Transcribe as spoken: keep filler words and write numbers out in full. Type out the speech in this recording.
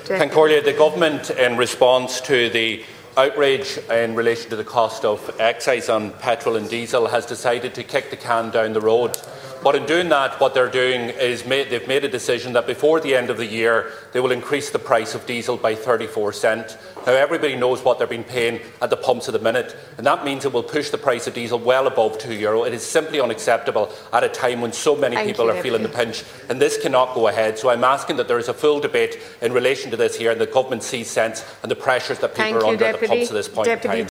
Concordia, the Government, in response to the outrage in relation to the cost of excise on petrol and diesel, has decided to kick the can down the road. But in doing that, what they're doing is made, they've made a decision that before the end of the year they will increase the price of diesel by thirty-four cents. Now, everybody knows what they're being paying at the pumps at the minute, and that means it will push the price of diesel well above two euro. It is simply unacceptable at a time when so many Thank people you, are feeling the pinch, and this cannot go ahead. So I'm asking that there is a full debate in relation to this here, and the Government sees sense and the pressures that people Thank are you, under Deputy. at the pumps at this point Deputy in time.